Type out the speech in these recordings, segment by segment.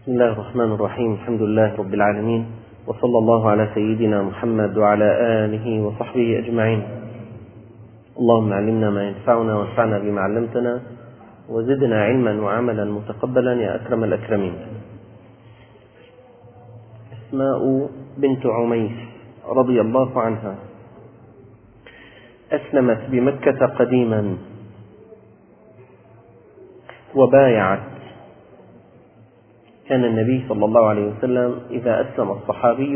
بسم الله الرحمن الرحيم. الحمد لله رب العالمين، وصلى الله على سيدنا محمد وعلى آله وصحبه أجمعين. اللهم علمنا ما ينفعنا وانفعنا بما علمتنا وزدنا علما وعملا متقبلا يا أكرم الأكرمين. أسماء بنت عميس رضي الله عنها أسلمت بمكة قديما وبايعت. كان النبي صلى الله عليه وسلم إذا أسلم الصحابي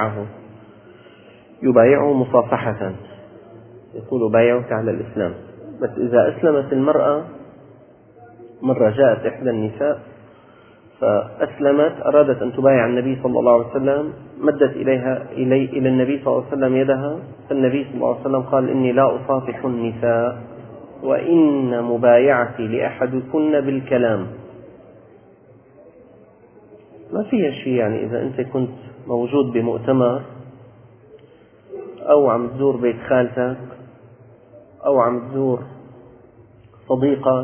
يبايعه مصافحة، يقول بايعك على الإسلام. بس إذا أسلمت المرأة، مرة جاءت إحدى النساء فأسلمت، أرادت أن تبايع النبي صلى الله عليه وسلم، مدت إلى النبي صلى الله عليه وسلم يدها، فالنبي صلى الله عليه وسلم قال: إني لا أصافح النساء، وإن مبايعتي لأحدكن بالكلام. ما فيها شيء، يعني إذا أنت كنت موجود بمؤتمر أو عم تزور بيت خالتك أو عم تزور صديقك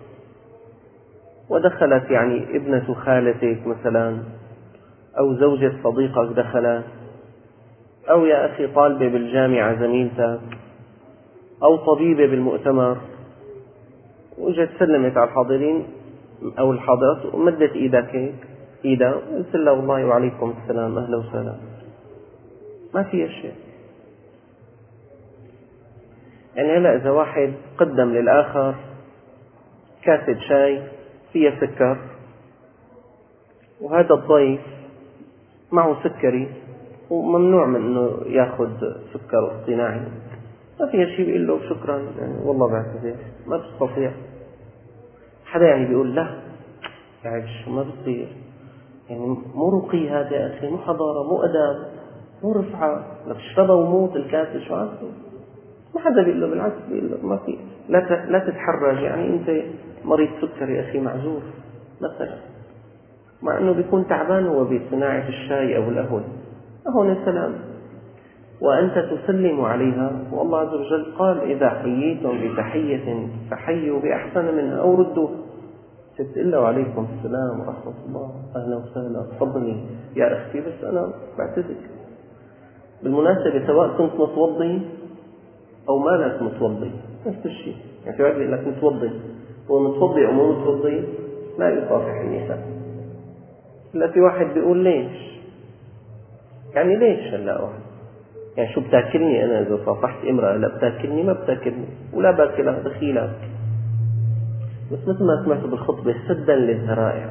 ودخلت يعني ابنة خالتك مثلا أو زوجة صديقك دخلت، أو يا أخي طالبة بالجامعة زميلتك أو طبيبة بالمؤتمر وجت سلمت على الحاضرين أو الحاضرات ومدت إيدها قلت لها والله وعليكم السلام أهلا وسهلا، ما فيها شيء. يعني هلا إذا واحد قدم للآخر كاسة شاي فيها سكر وهذا الضيف معه سكري وممنوع من أنه يأخذ سكر اصطناعي، ما فيها شيء، بيقول له شكرا يعني والله بعتذر، ما بستطيع. حدا يعني بيقول لا يعني ما بصير، يعني مو رقي هذا يا أخي، مو حضارة، مو أداب، مو رفعة، لك اشربها وموت الكاسة شو عارفه. ما حدا بيقول له، بالعكس بيقول له ما في، لا تتحرج، يعني أنت مريض سكر يا أخي معذور مثلا، مع أنه بيكون تعبان هو بصناعة الشاي أو القهوة، هون السلام وأنت تسلم عليها. والله عز وجل قال: إذا حييتم بتحية فحيوا بأحسن منها أو ردوها. تقول له عليكم السلام ورحمة الله أهلا وسهلا تفضلي يا أختي، بس أنا بعتذر. بالمناسبة سواء كنت متوضي أو ما لك متوضي نفس الشيء، يعني في واحد يقول لك متوضي، هو متوضي أو مو متوضي لا يصافح النساء. لا، في واحد بيقول ليش، يعني ليش هلا واحد، يعني شو بتاكلني أنا إذا صافحت امرأة؟ لا بتاكلني ما بتاكلني ولا باكلها دخيلك. بس مثل ما سمعت بالخطبة سدا للذرائع،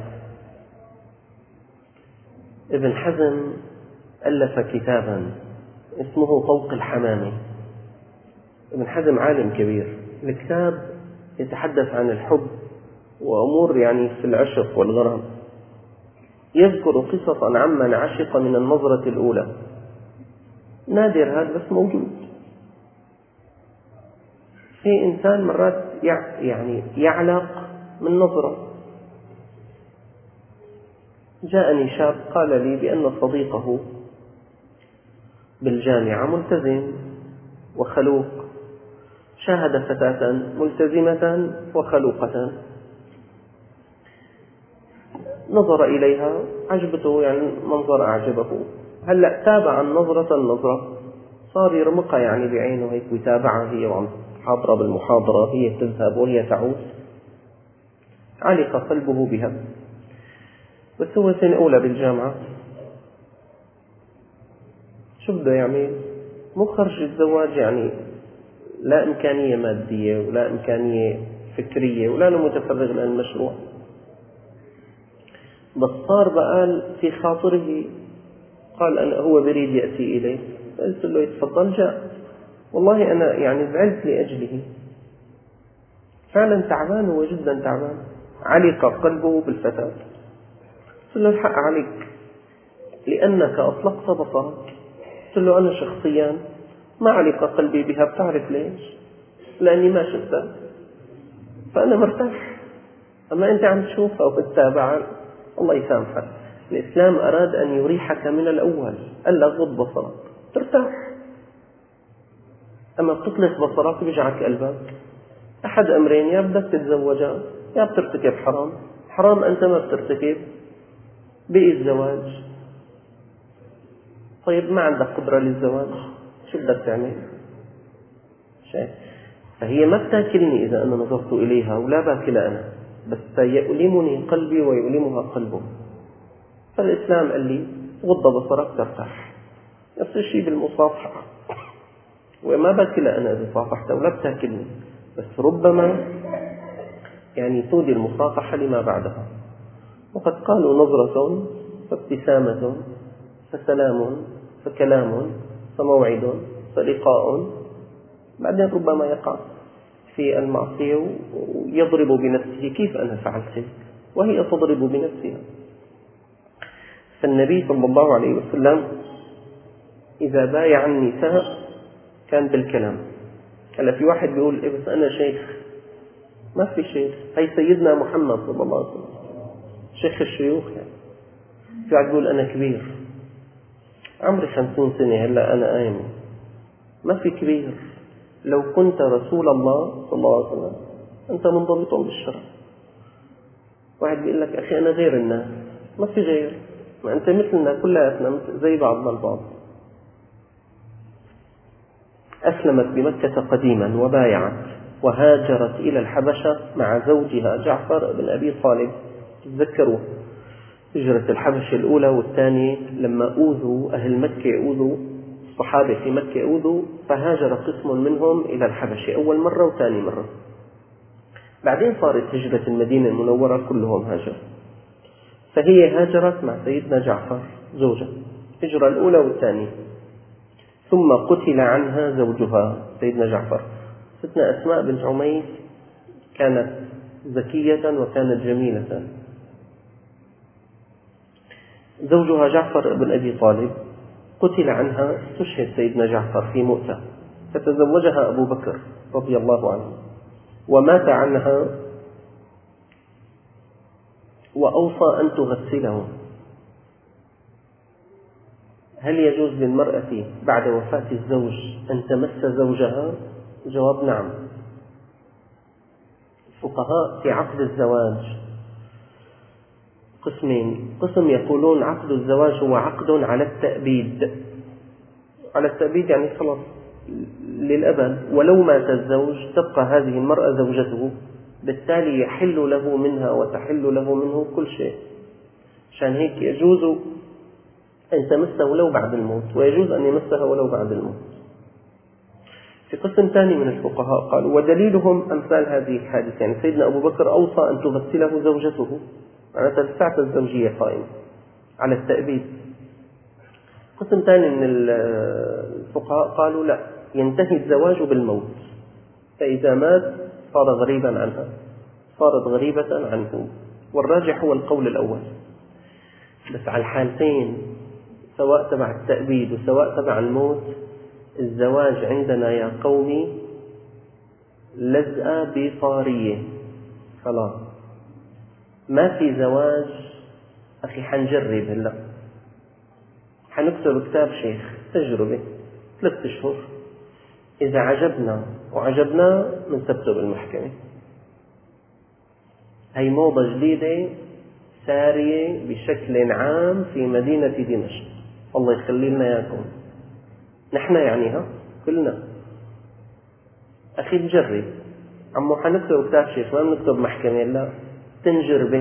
ابن حزم ألف كتابا اسمه طوق الحمامة. ابن حزم عالم كبير، الكتاب يتحدث عن الحب وأمور يعني في العشق والغرام، يذكر قصصا عمن عشق من النظرة الأولى. نادر هذا بس موجود. في إنسان مرات يعني يعلق من نظرة. جاءني شاب قال لي بأن صديقه بالجامعة ملتزم وخلوق، شاهد فتاة ملتزمة وخلوقة، نظر إليها عجبته، يعني منظر أعجبه، هلأ تابع النظرة صار يرمقها يعني بعينه هيك ويتابعها، هي وعم حاضرة بالمحاضرة، هي تذهب وهي تعود، علق قلبه بها. بس هو سنة أولى بالجامعة، شو بده يعمل؟ مو خرج الزواج، يعني لا إمكانية مادية ولا إمكانية فكرية ولا له متفرغ للمشروع، بس صار بقال في خاطره، قال أنا هو بريد يأتي إليه، قلت له يتفضل. جاء، والله أنا يعني زعلت لأجله، فعلا تعبان، هو جدا تعبان، علق قلبه بالفتاة. قلت له الحق عليك لأنك أطلقت بصرك. قلت له أنا شخصيا ما علق قلبي بها، بتعرف ليش؟ لأني ما شفتها فأنا مرتاح، أما أنت عم تشوفها وبتتابعها الله يسامحك. الإسلام أراد أن يريحك من الأول، ألا غض بصرك ترتاح، أما بتطلق بصرك بيجعك قلبك. أحد أمرين، يا بدك تتزوجها يا بترتكب حرام أنت ما بترتكب، بقي الزواج. طيب ما عندك قدرة للزواج، شو بدك تعمل؟ شايف؟ فهي ما بتاكلني إذا أنا نظرت إليها، ولا باكلها أنا، بس يؤلمني قلبي ويؤلمها قلبه. فالإسلام قال لي غض بصرك ترتاح. نفس الشيء بالمصافحة، وما باكلها أنا إذا صافحتها، ولا بتاكلني، بس ربما يعني تودي المصافحة لما بعدها. وقد قالوا نظرة فابتسامة فسلام فكلام فموعد فلقاء، بعدين ربما يقع في المعصية ويضرب بنفسه، كيف أنا فعلت وهي تضرب بنفسها. فالنبي صلى الله عليه وسلم إذا بايع النساء كان بالكلام. هلا في واحد بيقول إيه بس أنا شيخ. ما في شيخ، هي سيدنا محمد صلى الله عليه وسلم شيخ الشيوخ. يعني في واحد بيقول أنا كبير، عمري 50 سنة هلا أنا قايم. ما في كبير. لو كنت رسول الله صلى الله عليه وسلم أنت منضبط بالشرع. واحد بيقول لك أخي أنا غير الناس، ما في غير، ما أنت مثلنا كلنا زي بعضنا البعض. أسلمت بمكة قديما وبايعت وهاجرت إلى الحبشة مع زوجها جعفر بن أبي طالب. تذكروا هجرة الحبشة الأولى والثانية، لما أوذوا أهل مكة، أوذوا الصحابة في مكة، أوذوا فهاجر قسم منهم إلى الحبشة أول مرة وثاني مرة. بعدين صارت هجرة المدينة المنورة كلهم هاجروا. فهي هاجرت مع سيدنا جعفر زوجها، الهجرة الأولى والثانية، ثم قتل عنها زوجها سيدنا جعفر. ستنا أسماء بنت عميس كانت ذكية وكانت جميلة. زوجها جعفر بن أبي طالب قتل عنها، استشهد سيدنا جعفر في مؤتة، فتزوجها أبو بكر رضي الله عنه ومات عنها، وأوصى أن تغسله. هل يجوز للمرأة بعد وفاة الزوج أن تمس زوجها؟ الجواب نعم. الفقهاء في عقد الزواج قسمين، قسم يقولون عقد الزواج هو عقد على التأبيد. على التأبيد يعني خلاص للأبد، ولو مات الزوج تبقى هذه المرأة زوجته، بالتالي يحل له منها وتحل له منه كل شيء. عشان هيك يجوز أن تمسه ولو بعد الموت، ويجوز أن يمسها ولو بعد الموت. في قسم ثاني من الفقهاء قالوا ودليلهم أمثال هذه الحادثة، يعني سيدنا أبو بكر أوصى أن تغسله زوجته، معناتها الساعة الزوجية قائمة على التأبيد. قسم ثاني من الفقهاء قالوا لا، ينتهي الزواج بالموت، فإذا مات صار غريبا عنها، صارت غريبة عنه. والراجح هو القول الأول. بس على الحالتين سواء تبع التأبيد وسواء تبع الموت، الزواج عندنا يا قومي لزقة بصارية، خلاص ما في زواج. أخي حنجرب هلأ، حنكتب كتاب شيخ تجربة 3 أشهر، إذا عجبنا وعجبنا منثبته بالمحكمة. هي موضة جديدة سارية بشكل عام في مدينة دمشق، الله يخلي لنا إياكم نحن يعنيها كلنا. أخي نجرب، عمو حنكتب كتاب شيخ، ما بنكتب محكمة، لا تنجربه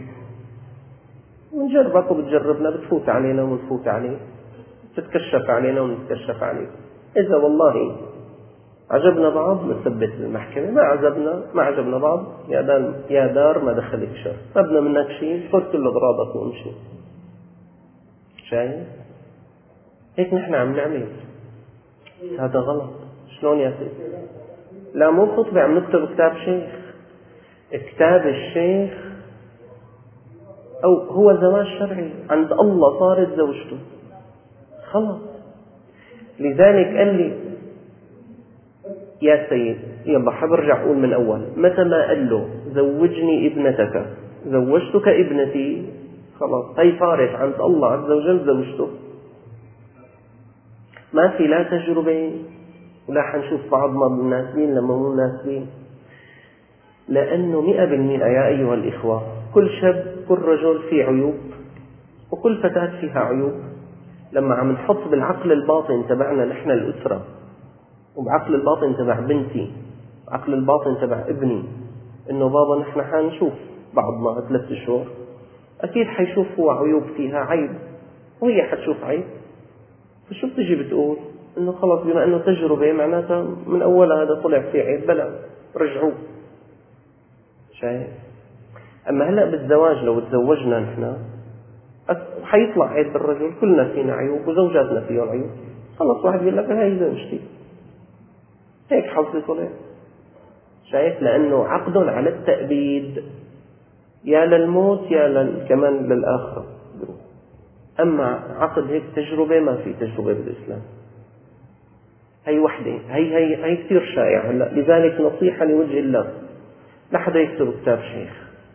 ونجربك وبتجربنا، بتفوت علينا ونفوت عليك، تتكشف علينا ونتكشف عليك. إذا والله عجبنا بعض نثبت المحكمة، ما عجبنا بعض يا دار ما دخلك شر، ما بدنا منك شيء، خذ كل أغراضك وامشي. شايف؟ هيك نحن عم نعمل، هذا غلط. شلون يا سيدي؟ لا مو خطبة، عم نكتب كتاب شيخ. كتاب الشيخ أو هو زواج شرعي عند الله، صارت زوجته خلص. لذلك قال لي يا سيد يلا حبرجع أقول من أول، متى ما قال له زوجني ابنتك زوجتك ابنتي، خلاص هي صارت عند الله عز وجل زوجته. ما في لا تجربة ولا حنشوف بعضنا مناسبين لما مو مناسبين، لأنه 100% يا أيها الإخوة كل شاب كل رجل فيه عيوب وكل فتاة فيها عيوب. لما عم نحط بالعقل الباطن تبعنا نحن الأسرة، وبعقل الباطن تبع بنتي، بعقل الباطن تبع ابني، إنه بابا نحن حنشوف بعضنا 3 أشهر، أكيد حيشوف هو عيوب فيها عيب، وهي حتشوف عيب. فشو بتجي بتقول؟ إنه خلص بما إنه تجربة معناتها من أولها هذا طلع فيه عيب، بلا رجعوه. شايف؟ أما هلأ بالزواج لو تزوجنا نحن حيطلع عيب بالرجل، كلنا فينا عيوب وزوجاتنا فيهم عيوب، خلص واحد يقول لك هاي زوجتي، هيك حظي طلع. شايف؟ لأنه عقد على التأبيد، يا للموت يا كمان للآخرة. أما عقد هيك تجربة، ما في تجربة بالإسلام. هي وحدة، هي كثير شائعة. لذلك نصيحة لوجه الله، لا حدا يكتب كتاب شيخ،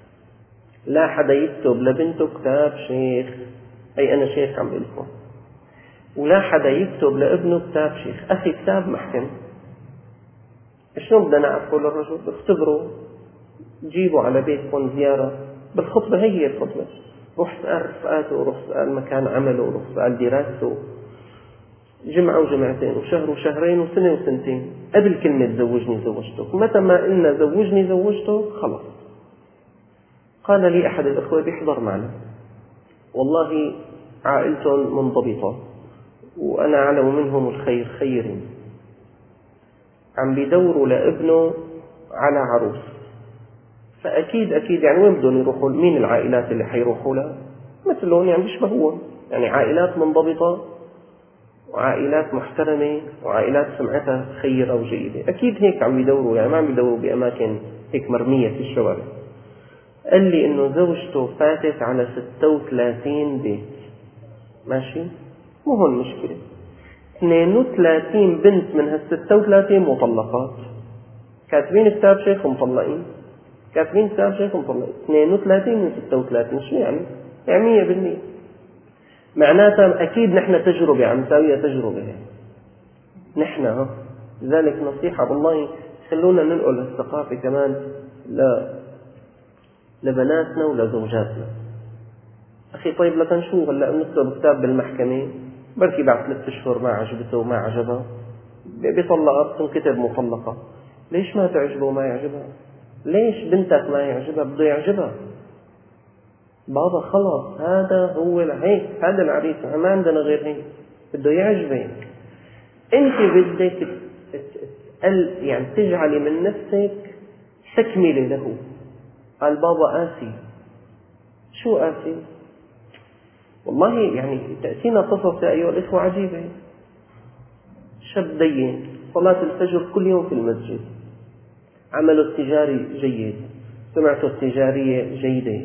لا حدا يكتب لبنته كتاب شيخ، أي أنا شيخ عم بقلكم، ولا حدا يكتب لابنه كتاب شيخ. أخي كتاب محكم، شلون بدنا نعرفه للرجل؟ اختبروا، جيبوا على بيتكم زيارة بالخطبة، هي الخطبة، روح اسأل رفقاته، وروح اسأل مكان عمله، وروح اسأل دراسته، جمعة وجمعتين وشهر وشهرين وسنة وسنتين، قبل كلمة زوجني زوجته. متى ما قلنا زوجني زوجته خلص. قال لي أحد الأخوة بيحضر معنا، والله عائلتهم منضبطة وأنا أعلم منهم الخير خيرين، عم بيدوروا لابنه على عروس، فأكيد يعني وين بدهم يروحوا؟ مين العائلات اللي حيروحوا لها؟ مثلهم، يعني بيشبهون، يعني عائلات منضبطة وعائلات محترمة وعائلات سمعتها خيرة وجيدة، أكيد هيك عم بيدوروا، يعني ما عم بيدوروا بأماكن هيك مرمية في الشوارع. قال لي إنه زوجته فاتت على 36 بيت، ماشي؟ مو هون مشكلة، 32 بنت من هال36 مطلقات، كاتبين كتاب شيخ ومطلقين، كاتبين كتاب شيخ ومطلقين، 32 من 36، شو يعني؟ يعني 100%. معناتها أكيد نحن تجربة عم نساويها تجربة نحن. لذلك نصيحة والله، خلونا ننقل الثقافة كمان لبناتنا ولزوجاتنا. أخي طيب لكن شو هلأ بنكتب كتاب بالمحكمة، بركي بعد 3 أشهر ما عجبته وما عجبها بيطلقها، بتنكتب مطلقة. ليش ما تعجبه وما يعجبها؟ ليش بنتك ما يعجبها بده يعجبها؟ بابا خلاص هذا هو هيك، هذا العريس، ما عندنا غير هيك، بده يعجبك. انت بدك يعني تجعلي من نفسك تكملة له. قال بابا آسي. شو آسي؟ والله يعني تأتينا قصص يا أيها الإخوة عجيبة. شاب دين، صلاة الفجر كل يوم في المسجد، عمله التجاري جيد، سمعته التجارية جيدة،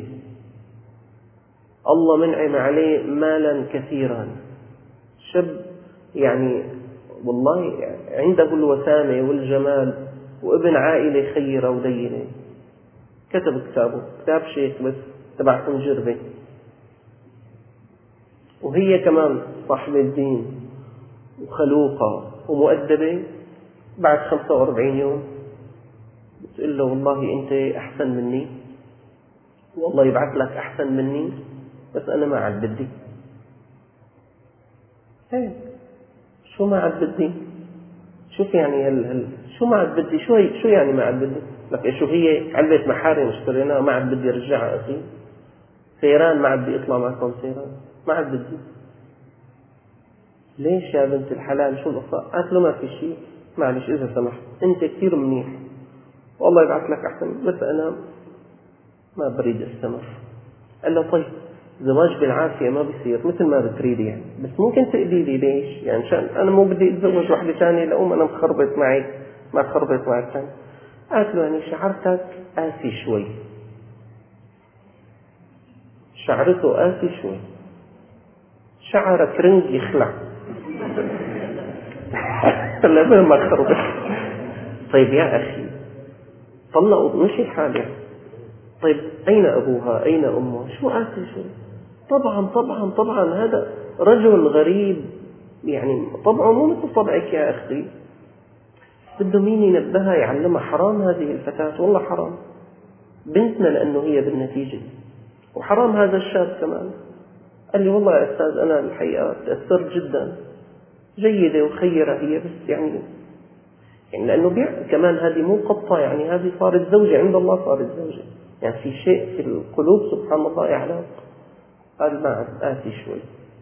الله منعم عليه مالا كثيرا، شاب يعني والله عنده الوسامة والجمال، وابن عائلة خيرة ودينة. كتب كتابه، كتاب شيخ بس تبع تنجربة، وهي كمان صاحبة الدين وخلوقة ومؤدبة. بعد 45 يوم بتقول له والله أنت أحسن مني، والله يبعث لك أحسن مني، بس أنا ما عاد بدي. هيك شو ما عاد بدي؟ شوف يعني شو ما عاد بدي؟ شو يعني ما عاد بدي؟ لك شو هي علبة محارم اشتريناها ما عاد بدي ارجعها؟ أخي سيران ما عاد بدي اطلع معكم سيران، ما عاد بدي. ليش يا بنت الحلال؟ شو القصة؟ قالت له ما في شيء، معلش إذا سمحت أنت كثير منيح والله يبعث لك أحسن، بس أنا ما بريد استمر. قال له طيب زواج بالعافية ما بيصير مثل ما بتريدي يعني، بس ممكن تقولي لي ليش؟ يعني عشان أنا مو بدي أتزوج واحدة ثانية لأقوم أنا مخربط معك، ما خربط معك ثاني. قالت له يعني شعرتك قاسي شوي، شعرته قاسي شوي، شعرك رنج يخلع. لا ما خربط. طيب يا أخي طلقوا مشي حالك، طيب أين أبوها أين أمها؟ شو قاسي شوي؟ طبعا هذا رجل غريب، يعني طبعه مو مثل طبعك يا أخي. بده مين ينبهها يعلمها حرام هذه الفتاة، والله حرام بنتنا لأنه هي بالنتيجة، وحرام هذا الشاب كمان. قال لي والله يا أستاذ أنا الحقيقة تأثرت جدا، جيدة وخيرة هي، بس يعني لأنه كمان هذه مو قطة، يعني هذه صارت زوجة عند الله، صارت زوجة، يعني في شيء في القلوب سبحان الله يعلم. قال ما آتي شوي.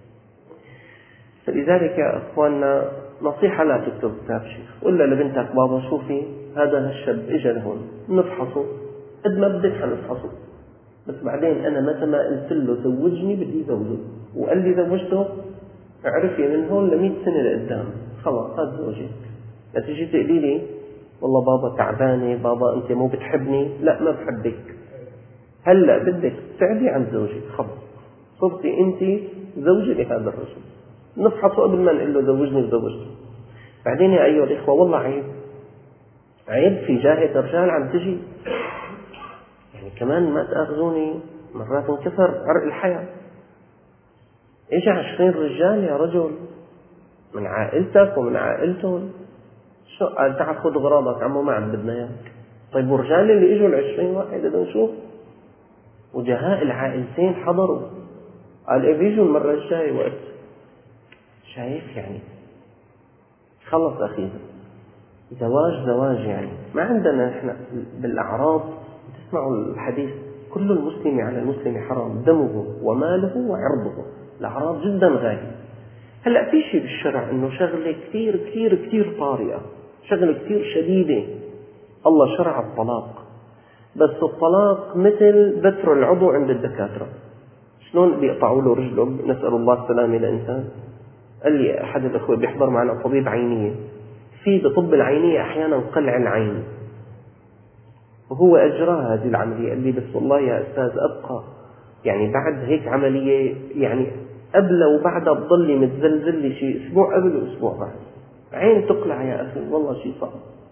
فلذلك يا أخواننا نصيحة لا تكتب كتاب شيخ، ولا لبنتك بابا شوفي هذا الشاب إجا لهون نفحصه قد ما بدك حنفحصه، بس بعدين أنا متى ما قلت له زوجني بدي زوجه وقال لي زوجته، اعرفي من هون ل100 سنة لقدام خلاص هذا زوجك. لا تجي تقولي لي والله بابا تعبانة، بابا أنت مو بتحبني، لا ما بحبك، هلأ بدك تبعدي عن زوجك، خلاص صرتي أنت زوجة لهذا الرجل، نفحصه قبل ما نقول له زوجني وزوجته. بعدين يا أيها الإخوة والله عيب في جاهة الرجال عم تجي، يعني كمان ما تأخذوني مرات انكسر عرق الحياة، إجا 20 رجال يا رجل من عائلتك ومن عائلتهم، شو قال تعال خذ غرابك عمو ما عم بدنا اياك. طيب والرجال اللي اجوا ال20 واحد بدهم شو؟ وجهاء العائلتين حضروا، قال ايه بيجوا المرة الجاية وقت. شايف يعني خلص أخي، زواج يعني ما عندنا إحنا بالأعراض. تسمعوا الحديث كل المسلم على المسلم حرام دمه وماله وعرضه، الأعراض جدا غالية. هلأ في شيء بالشرع إنه شغلة كثير كثير كثير طارئة، شغلة كثير شديدة، الله شرع الطلاق، بس الطلاق مثل بتر العضو عند الدكاترة، شلون بيقطعوا له رجله، نسأل الله السلامة لإنسان. قال لي أحد الأخوة بيحضر معنا طبيب عينية، في بطب العينية أحيانا قلع العين، وهو أجرى هذه العملية. قال لي بس والله يا أستاذ أبقى يعني بعد هيك عملية يعني قبل وبعدها بضلي متزلزل لي شيء أسبوع قبل وأسبوع بعد، عين تقلع يا أخي والله شيء صعب.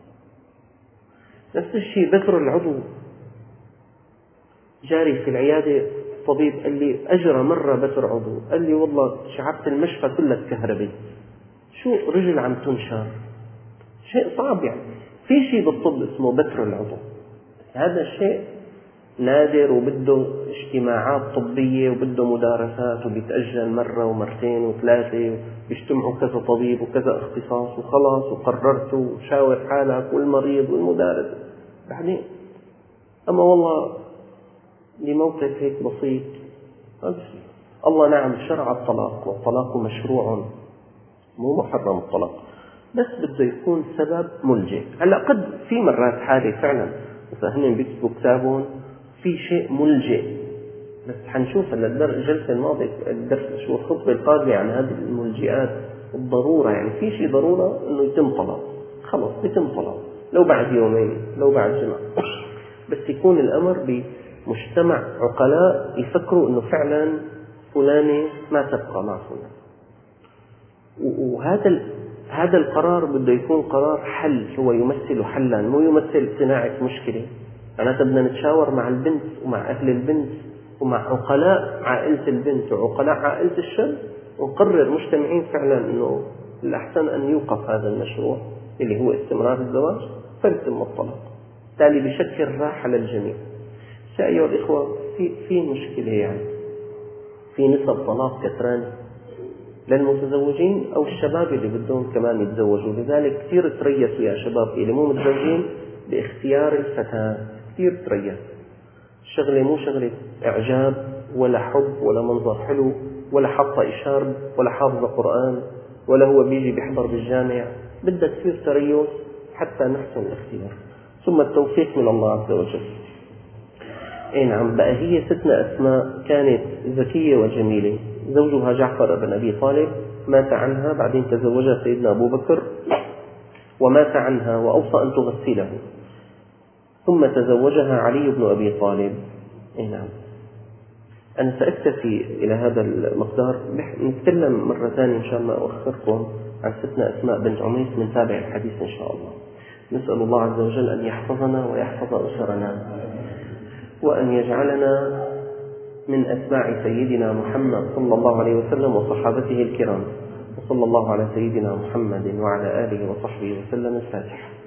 نفس الشيء بتر العضو، جاري في العيادة طبيب قال لي أجرى مرة بتر عضو، قال لي والله شعبت المشفى كلها كهربي، شو رجل عم تنشر، شيء صعب. يعني في شيء بالطب اسمه بتر العضو، هذا الشيء نادر وبده اجتماعات طبية وبده مدارسات وبيتأجل مرة ومرتين وثلاثة، بيجتمعوا كذا طبيب وكذا اختصاص وخلاص وقررت وشاور حالك والمريض والمدارس بعدين. أما والله لموقف هيك بسيط الله نعم شرع الطلاق، والطلاق مشروع مو محرم الطلاق، بس بده يكون سبب ملجئ. هلا قد في مرات حالة فعلا وفهمين بيكتبوا كتابهم في شيء ملجئ، بس حنشوف هلا الجلسة الماضية الدرس شو الخطبة القادمة عن هذه الملجئات الضرورة، يعني في شيء ضرورة انه يتم طلاق، خلص يتم طلاق لو بعد يومين لو بعد جمعة، بس يكون الأمر بمجتمع عقلاء يفكروا انه فعلا فلانة ما تبقى مع فلان. وهذا القرار بده يكون قرار حل، هو يمثل حلا مو يمثل صناعة مشكلة. معناتها بدنا نتشاور مع البنت ومع أهل البنت ومع عقلاء عائلة البنت وعقلاء عائلة الشاب، ونقرر مجتمعين فعلا أنه الأحسن أن يوقف هذا المشروع اللي هو استمرار الزواج فيتم الطلاق، بالتالي بشكل راحة للجميع. أيها الإخوة في مشكلة، يعني في نسب طلاق كثران للمتزوجين أو الشباب اللي بدهم كمان يتزوجوا، لذلك كثير تريثوا يا شباب اللي مو متزوجين باختيار الفتاة، كثير تريث. الشغلة مو شغلة إعجاب ولا حب ولا منظر حلو ولا حاطة إشارب ولا حافظة قرآن ولا هو بيجي بيحضر بالجامع، بدها كثير تريث حتى نحسن الاختيار، ثم التوفيق من الله عز وجل. اي نعم. بقى هي ستنا أسماء كانت ذكية وجميلة، زوجها جعفر بن أبي طالب مات عنها، بعدين تزوجها سيدنا أبو بكر ومات عنها وأوصى أن تغسله، ثم تزوجها علي بن أبي طالب. اي نعم. أنا سأكتفي إلى هذا المقدار، نتكلم مرة ثانية إن شاء الله أخبركم عن ستنا أسماء بنت عميس من تابع الحديث إن شاء الله. نسأل الله عز وجل أن يحفظنا ويحفظ أسرنا، وأن يجعلنا من أتباع سيدنا محمد صلى الله عليه وسلم وصحابته الكرام، وصلى الله على سيدنا محمد وعلى آله وصحبه وسلم. الفاتحة.